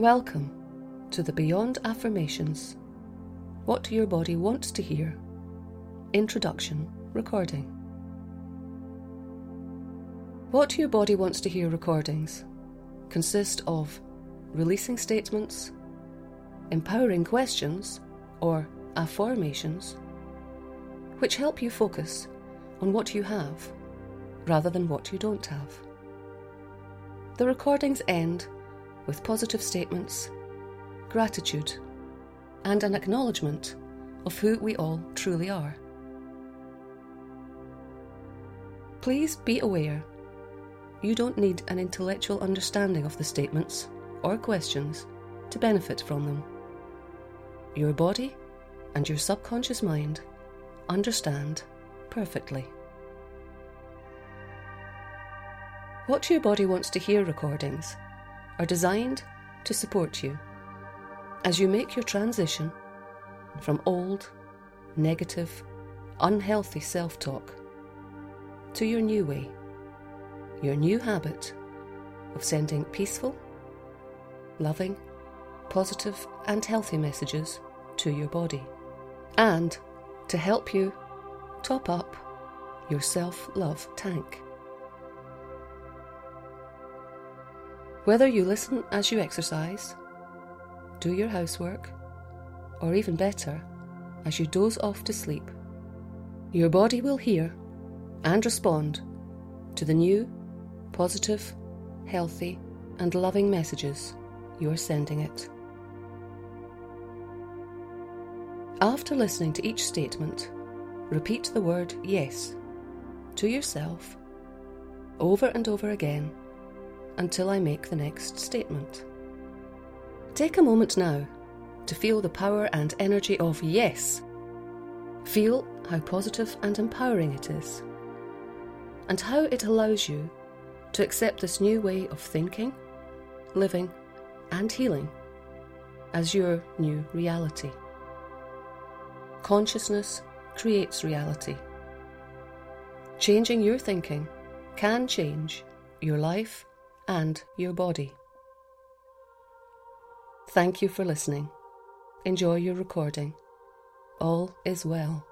Welcome to the Beyond Affirmations, What Your Body Wants to Hear, Introduction Recording. What Your Body Wants to Hear recordings consist of releasing statements, empowering questions or affirmations, which help you focus on what you have rather than what you don't have. The recordings end with positive statements, gratitude, and an acknowledgement of who we all truly are. Please be aware, you don't need an intellectual understanding of the statements or questions to benefit from them. Your body and your subconscious mind understand perfectly. What Your Body Wants to Hear recordings are designed to support you as you make your transition from old, negative, unhealthy self-talk to your new way, your new habit of sending peaceful, loving, positive and healthy messages to your body, and to help you top up your self-love tank. Whether you listen as you exercise, do your housework, or even better, as you doze off to sleep, your body will hear and respond to the new, positive, healthy, and loving messages you are sending it. After listening to each statement, repeat the word yes to yourself over and over again until I make the next statement. Take a moment now to feel the power and energy of yes. Feel how positive and empowering it is, and how it allows you to accept this new way of thinking, living, and healing as your new reality. Consciousness creates reality. Changing your thinking can change your life and your body. Thank you for listening. Enjoy your recording. All is well.